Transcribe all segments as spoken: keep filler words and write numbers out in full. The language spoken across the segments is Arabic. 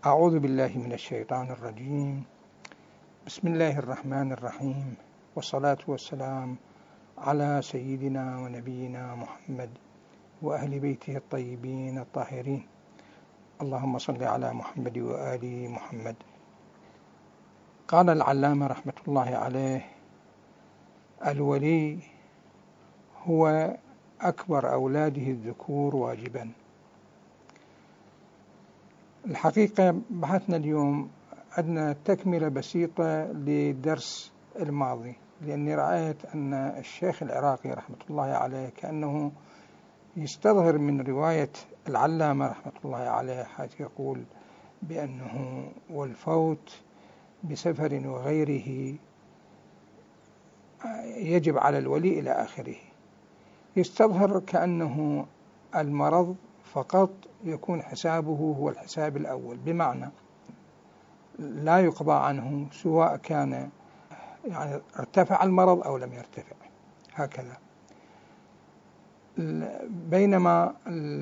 أعوذ بالله من الشيطان الرجيم. بسم الله الرحمن الرحيم، والصلاة والسلام على سيدنا ونبينا محمد وأهل بيته الطيبين الطاهرين. اللهم صل على محمد وآل محمد. قال العلامة رحمة الله عليه: الولي هو أكبر أولاده الذكور واجبا. الحقيقة بحثنا اليوم عندنا تكملة بسيطة لدرس الماضي، لأني رأيت أن الشيخ العراقي رحمة الله عليه كأنه يستظهر من رواية العلامة رحمة الله عليه، حيث يقول بأنه والفوت بسفر وغيره يجب على الولي إلى آخره. يستظهر كأنه المرض فقط يكون حسابه هو الحساب الأول، بمعنى لا يقضى عنه سواء كان يعني ارتفع المرض أو لم يرتفع، هكذا. بينما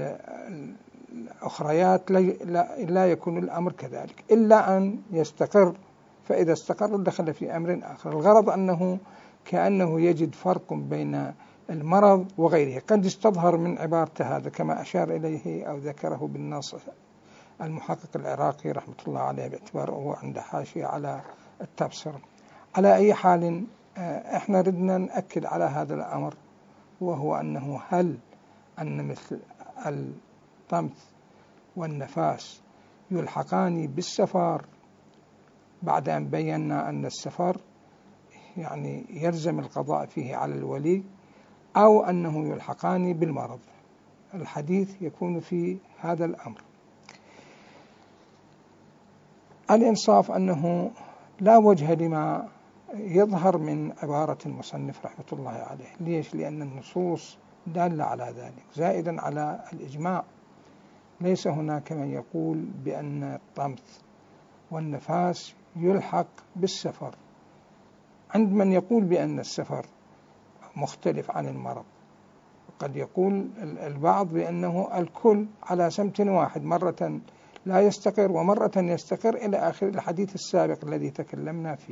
الأخريات لا يكون الأمر كذلك إلا أن يستقر، فإذا استقر دخل في أمر آخر. الغرض أنه كأنه يجد فرق بين المرض وغيره، قد يستظهر من عبارته هذا كما أشار إليه أو ذكره بالنص المحقق العراقي رحمة الله عليه، باعتباره عند حاشية على التبصرة. على أي حال، إحنا ردنا نأكد على هذا الأمر، وهو أنه هل أن مثل الطمث والنفاس يلحقان بالسفر بعد أن بينا أن السفر يعني يلزم القضاء فيه على الولي، أو أنه يلحقان بالمرض؟ الحديث يكون في هذا الأمر. الإنصاف أنه لا وجه لما يظهر من عبارة المصنف رحمة الله عليه. ليش؟ لأن النصوص دالة على ذلك، زائدا على الإجماع. ليس هناك من يقول بأن الطمث والنفاس يلحق بالسفر، عند من يقول بأن السفر مختلف عن المرض. قد يقول البعض بأنه الكل على سمت واحد، مرة لا يستقر ومرة يستقر، إلى آخر الحديث السابق الذي تكلمنا فيه.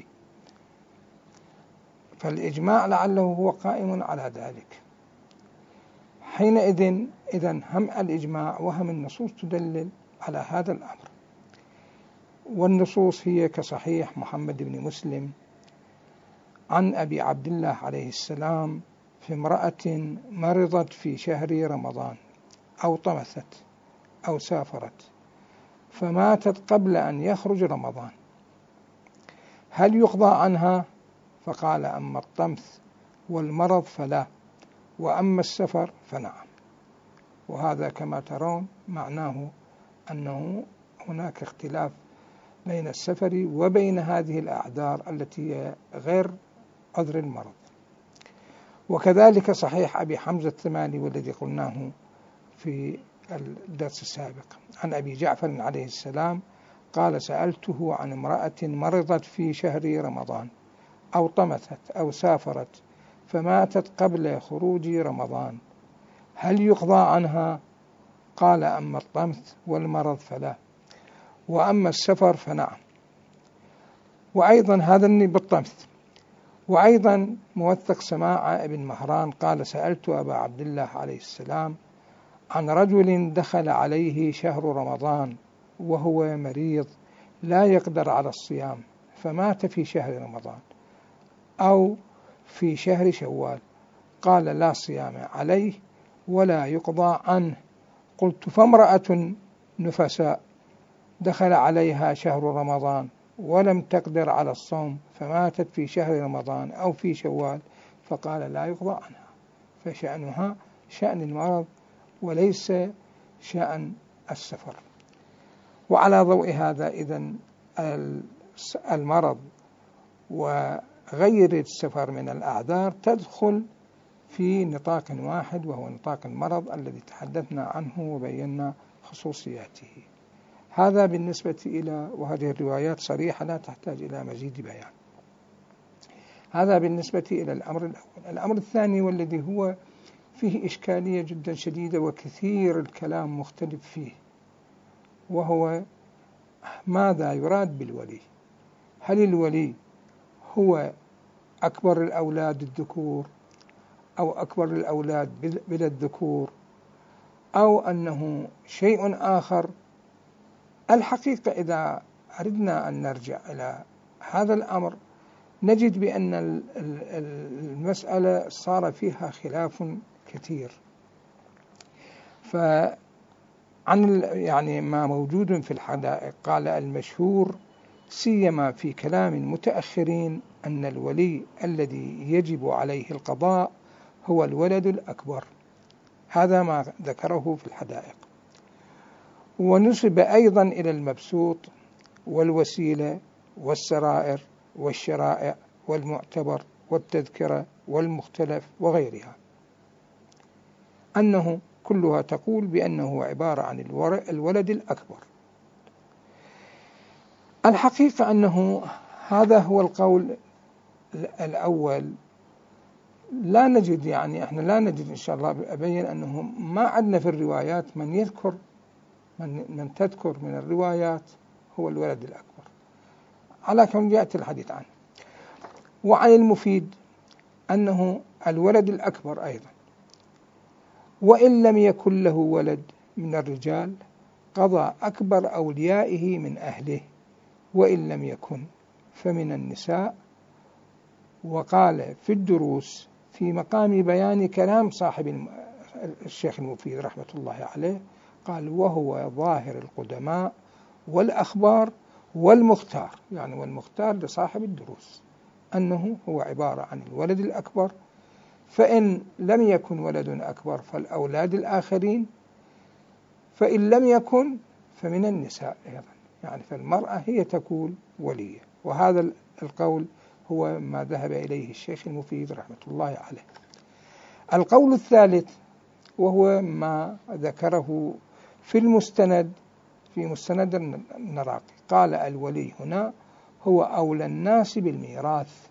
فالإجماع لعله هو قائم على ذلك. حينئذ إذن هم الإجماع وهم النصوص تدلل على هذا الأمر. والنصوص هي كصحيح محمد بن مسلم عن أبي عبد الله عليه السلام في امرأة مرضت في شهر رمضان أو طمثت أو سافرت فماتت قبل أن يخرج رمضان، هل يقضى عنها؟ فقال: أما الطمث والمرض فلا، وأما السفر فنعم. وهذا كما ترون معناه أنه هناك اختلاف بين السفر وبين هذه الأعذار التي هي غير عذر المرض. وكذلك صحيح أبي حمزة الثماني والذي قلناه في الدرس السابق عن أبي جعفر عليه السلام قال: سألته عن امرأة مرضت في شهر رمضان أو طمثت أو سافرت فماتت قبل خروج رمضان، هل يقضى عنها؟ قال: أما الطمث والمرض فلا، وأما السفر فنعم. وأيضا هذا بالطمث. وأيضا موثق سماع ابن مهران قال: سألت أبا عبد الله عليه السلام عن رجل دخل عليه شهر رمضان وهو مريض لا يقدر على الصيام فمات في شهر رمضان أو في شهر شوال، قال: لا صيام عليه ولا يقضى عنه. قلت: فامرأة نفساء دخل عليها شهر رمضان ولم تقدر على الصوم فماتت في شهر رمضان أو في شوال، فقال: لا يقضى عنها، فشأنها شأن المرض وليس شأن السفر. وعلى ضوء هذا إذن المرض وغير السفر من الأعذار تدخل في نطاق واحد، وهو نطاق المرض الذي تحدثنا عنه وبينا خصوصياته. هذا بالنسبة إلى، وهذه الروايات صريحة لا تحتاج إلى مزيد بيان. هذا بالنسبة إلى الأمر الأول. الأمر الثاني والذي هو فيه إشكالية جدا شديدة وكثير الكلام مختلف فيه، وهو ماذا يراد بالولي؟ هل الولي هو أكبر الأولاد الذكور أو أكبر الأولاد بلا الذكور أو أنه شيء آخر؟ الحقيقة إذا أردنا أن نرجع إلى هذا الأمر نجد بأن المسألة صار فيها خلاف كثير. فعن يعني ما موجود في الحدائق قال المشهور سيما في كلام المتأخرين أن الولي الذي يجب عليه القضاء هو الولد الأكبر. هذا ما ذكره في الحدائق. ونسب أيضا إلى المبسوط والوسيلة والسرائر والشرائع والمعتبر والتذكرة والمختلف وغيرها أنه كلها تقول بأنه عبارة عن الولد الأكبر. الحقيقة أنه هذا هو القول الأول. لا نجد يعني إحنا لا نجد إن شاء الله أبين أنه ما عندنا في الروايات من يذكر من, من تذكر من الروايات هو الولد الأكبر على كم يأتي الحديث عنه. وعن المفيد أنه الولد الأكبر أيضا وإن لم يكن له ولد من الرجال قضى أكبر أوليائه من أهله وإن لم يكن فمن النساء. وقال في الدروس في مقام بيان كلام صاحب الشيخ المفيد رحمة الله عليه قال وهو ظاهر القدماء والأخبار والمختار، يعني والمختار لصاحب الدروس أنه هو عبارة عن الولد الأكبر، فإن لم يكن ولد أكبر فالأولاد الآخرين، فإن لم يكن فمن النساء أيضا، يعني فالمرأة هي تكون ولية. وهذا القول هو ما ذهب إليه الشيخ المفيد رحمة الله عليه. القول الثالث وهو ما ذكره في المستند في مستند النراقي قال الولي هنا هو أولى الناس بالميراث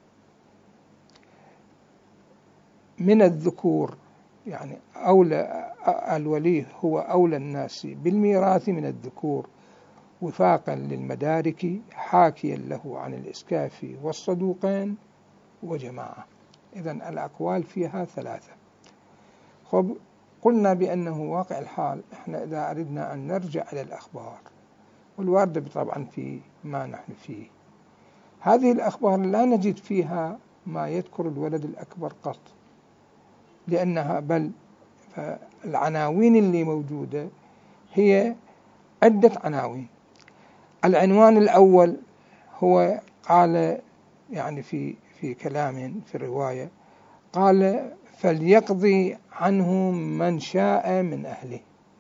من الذكور، يعني أولى الولي هو أولى الناس بالميراث من الذكور وفاقا للمدارك حاكيا له عن الإسكافي والصدوقين وجماعة. إذن الأقوال فيها ثلاثة. خب قلنا بأنه واقع الحال إحنا إذا أردنا أن نرجع إلى الأخبار والواردة طبعا في ما نحن فيه، هذه الأخبار لا نجد فيها ما يذكر الولد الأكبر قط، لأنها بل العناوين اللي موجودة هي عدة عناوين. العنوان الأول هو قال يعني في في كلام في الرواية قال فليقضي عنه من شاء من أهله.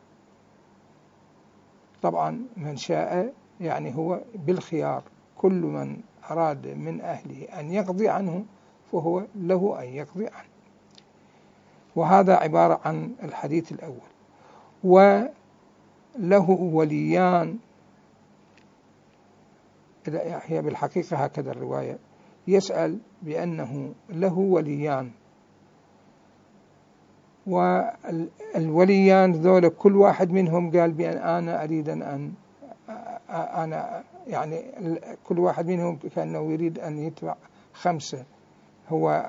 طبعا من شاء يعني هو بالخيار، كل من أراد من أهله أن يقضي عنه فهو له أن يقضي عنه. وهذا عبارة عن الحديث الأول. وله وليان، هي بالحقيقة هكذا الرواية، يسأل بأنه له وليان، والوليان ذول كل واحد منهم قال بأن أنا أريد أن أنا يعني كل واحد منهم كأنه يريد أن يدفع خمسة، هو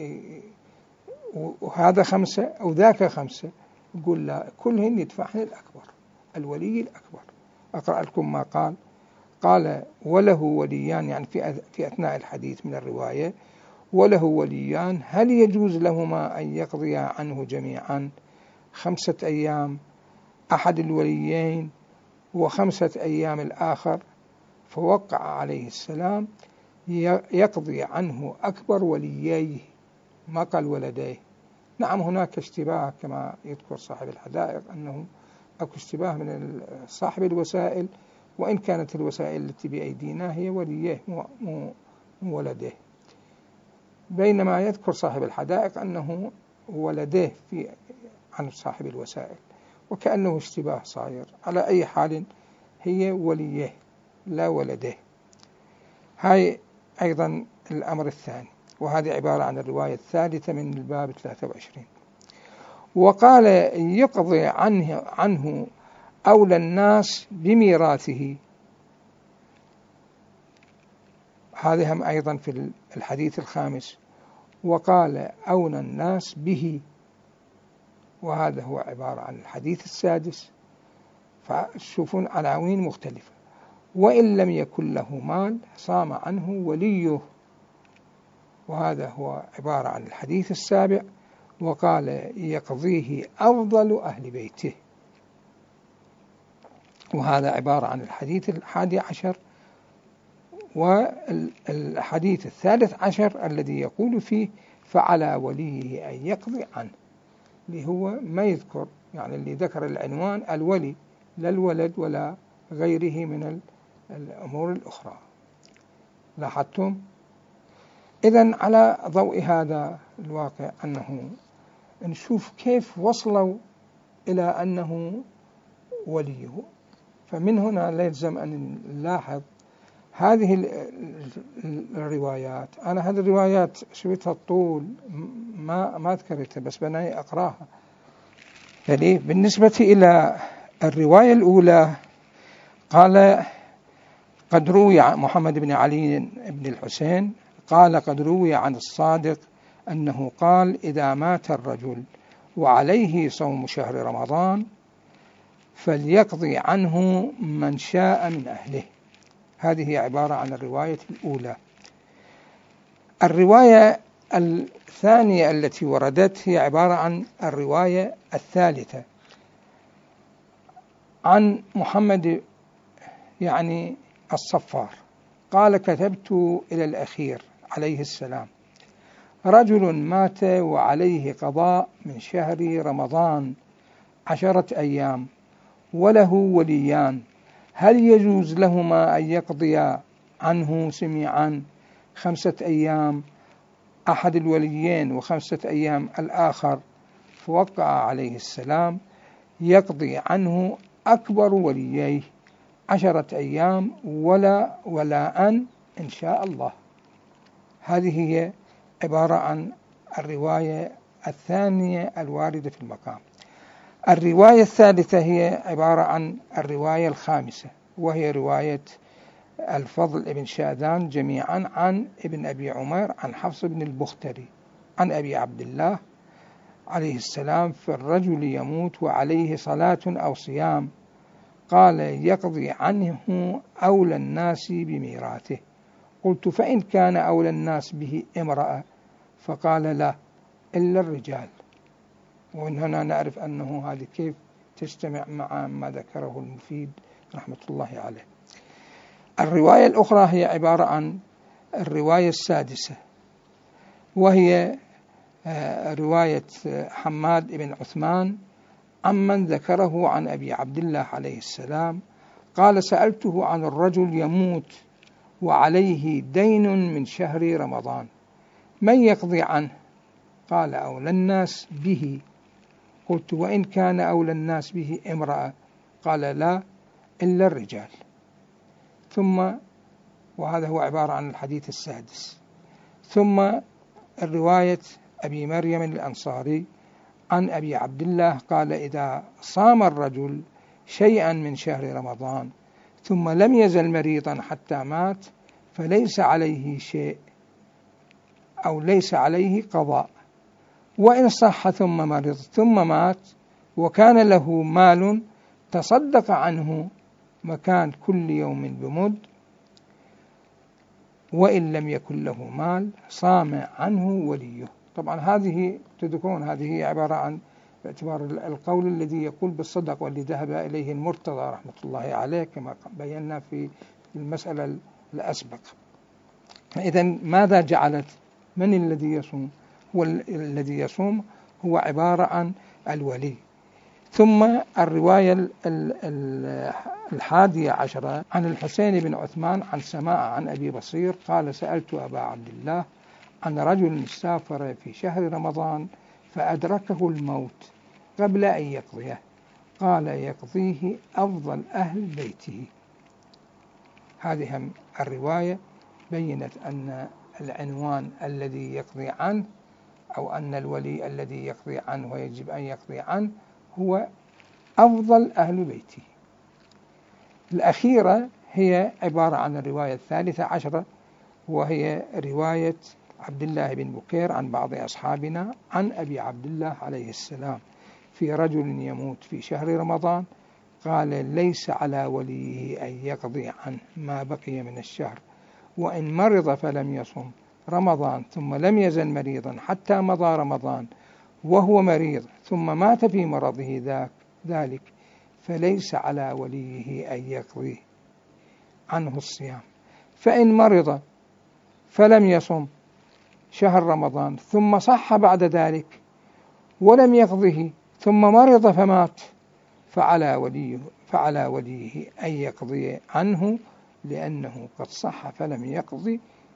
وهذا خمسة أو ذاك خمسة، يقول لا كلهن يدفعن الأكبر، الولي الأكبر. أقرأ لكم ما قال. قال وله وليان، يعني في في أثناء الحديث من الرواية وله وليان هل يجوز لهما أن يقضيا عنه جميعا خمسة أيام أحد الوليين وخمسة أيام الآخر؟ فوقع عليه السلام يقضي عنه أكبر ولييه، ما قال ولديه. نعم هناك اشتباه كما يذكر صاحب الحدائق أنه أكو اشتباه من صاحب الوسائل، وإن كانت الوسائل التي بأيدينا هي وليه مو ولديه، بينما يذكر صاحب الحدائق أنه ولديه في عن صاحب الوسائل، وكأنه اشتباه صاير. على أي حال هي وليه لا ولديه. هاي أيضا الأمر الثاني، وهذه عبارة عن الرواية الثالثة من الباب ثلاثة وعشرين. وقال يقضي عنه, عنه أولى الناس بميراثه هذا هم أيضا في الحديث الخامس. وقال أولى الناس به، وهذا هو عبارة عن الحديث السادس. فتشوفون عناوين مختلفة. وإن لم يكن له مال صام عنه وليه، وهذا هو عبارة عن الحديث السابع. وقال يقضيه أفضل أهل بيته، وهذا عبارة عن الحديث الحادي عشر. والحديث الثالث عشر الذي يقول فيه فعلى وليه أن يقضي عنه، اللي هو ما يذكر، يعني اللي ذكر العنوان الولي، لا الولد ولا غيره من الأمور الأخرى. لاحظتم؟ إذن على ضوء هذا الواقع أنه نشوف كيف وصلوا إلى أنه وليه. فمن هنا يلزم أن نلاحظ هذه الروايات. أنا هذه الروايات شويتها الطول ما ما ذكرتها، بس بناي أقراها. يعني بالنسبة إلى الرواية الأولى قال قد روي عن محمد بن علي بن الحسين قال قد روي عن الصادق أنه قال إذا مات الرجل وعليه صوم شهر رمضان فليقضي عنه من شاء من أهله. هذه عبارة عن الرواية الأولى. الرواية الثانية التي وردت هي عبارة عن الرواية الثالثة عن محمد يعني الصفار قال كتبت إلى الأخير عليه السلام رجل مات وعليه قضاء من شهر رمضان عشرة أيام وله وليان، هل يجوز لهما أن يقضيا عنه سميعا خمسة أيام أحد الوليين وخمسة أيام الآخر؟ فوقع عليه السلام يقضي عنه أكبر ولييه عشرة أيام ولا ولا أن إن شاء الله. هذه هي عبارة عن الرواية الثانية الواردة في المقام. الرواية الثالثة هي عبارة عن الرواية الخامسة، وهي رواية الفضل بن شاذان جميعا عن ابن أبي عمر عن حفص بن البختري عن أبي عبد الله عليه السلام في الرجل يموت وعليه صلاة أو صيام قال يقضي عنه أولى الناس بميراثه. قلت فإن كان أولى الناس به امرأة؟ فقال لا إلا الرجال. ومن هنا نعرف أنه هذه كيف تجتمع مع ما ذكره المفيد رحمة الله عليه. الرواية الأخرى هي عبارة عن الرواية السادسة، وهي رواية حماد بن عثمان عمن ذكره عن أبي عبد الله عليه السلام قال سألته عن الرجل يموت وعليه دين من شهر رمضان من يقضي عنه؟ قال أولى الناس به. قلت وإن كان أولى الناس به امرأة؟ قال لا إلا الرجال. ثم وهذا هو عبارة عن الحديث السادس. ثم الرواية أبي مريم الأنصاري عن أبي عبد الله قال إذا صام الرجل شيئا من شهر رمضان ثم لم يزل مريضا حتى مات فليس عليه شيء أو ليس عليه قضاء، وإن صح ثم مرض ثم مات وكان له مال تصدق عنه مكان كل يوم بمد، وإن لم يكن له مال صام عنه وليه. طبعا هذه تذكرون هذه عبارة عن باعتبار القول الذي يقول بالصدق والذي ذهب إليه المرتضى رحمة الله عليه كما بينا في المسألة الأسبق. إذا ماذا جعلت؟ من الذي يصوم؟ والذي يصوم هو عبارة عن الولي. ثم الرواية الحادية عشرة عن الحسين بن عثمان عن سماع عن أبي بصير قال سألت أبا عبد الله عن رجل سافر في شهر رمضان فأدركه الموت قبل أن يقضيه قال يقضيه أفضل أهل بيته. هذه الرواية بينت أن العنوان الذي يقضي عنه أو أن الولي الذي يقضي عنه ويجب أن يقضي عنه هو أفضل أهل بيته. الأخيرة هي عبارة عن الرواية الثالثة عشرة، وهي رواية عبد الله بن بكير عن بعض أصحابنا عن أبي عبد الله عليه السلام في رجل يموت في شهر رمضان، قال: ليس على وليه أن يقضي عنه ما بقي من الشهر، وإن مرض فلم يصم رمضان ثم لم يزل مريضا حتى مضى رمضان وهو مريض ثم مات في مرضه ذاك ذلك فليس على وليه أن يقضي عنه الصيام. فإن مرض فلم يصم شهر رمضان ثم صح بعد ذلك ولم يقضه ثم مرض فمات فعلى وليه فعلى وليه أن يقضي عنه، لأنه قد صح فلم يقضي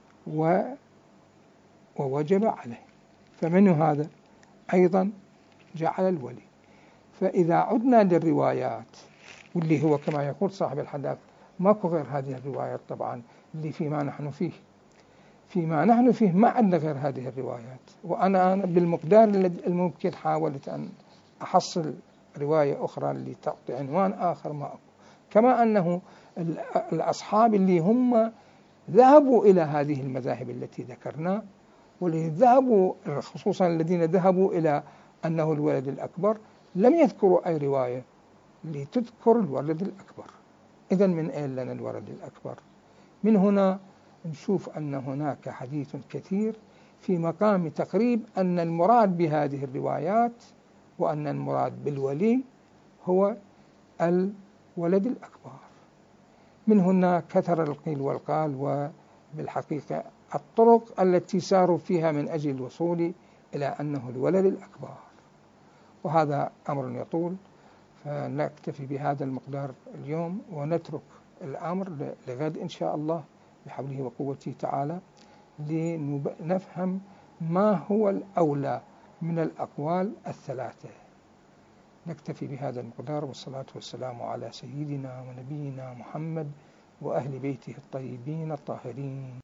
ووجب عليه. فمن هذا أيضا جعل الولي. فإذا عدنا للروايات، واللي هو كما يقول صاحب الحداث ماكو غير هذه الروايات طبعا اللي فيما نحن فيه فيما نحن فيه ما عندنا غير هذه الروايات. وأنا بالمقدار الممكن حاولت أن أحصل رواية أخرى اللي تعطي عنوان آخر ما أكو. كما أنه الأصحاب اللي هم ذهبوا إلى هذه المذاهب التي ذكرنا، والذين ذهبوا خصوصا الذين ذهبوا إلى أنه الولد الأكبر لم يذكروا أي رواية لتذكر الولد الأكبر. إذن من أين لنا الولد الأكبر؟ من هنا نشوف أن هناك حديث كثير في مقام تقريب أن المراد بهذه الروايات وأن المراد بالولي هو الولد الأكبر. من هنا كثر القيل والقال، وبالحقيقة الطرق التي ساروا فيها من أجل الوصول إلى أنه الولد الأكبر. وهذا أمر يطول، فنكتفي بهذا المقدار اليوم ونترك الأمر لغد إن شاء الله بحوله وقوته تعالى، لنفهم ما هو الأولى من الأقوال الثلاثة. نكتفي بهذا المقدار، والصلاة والسلام على سيدنا ونبينا محمد وأهل بيته الطيبين الطاهرين.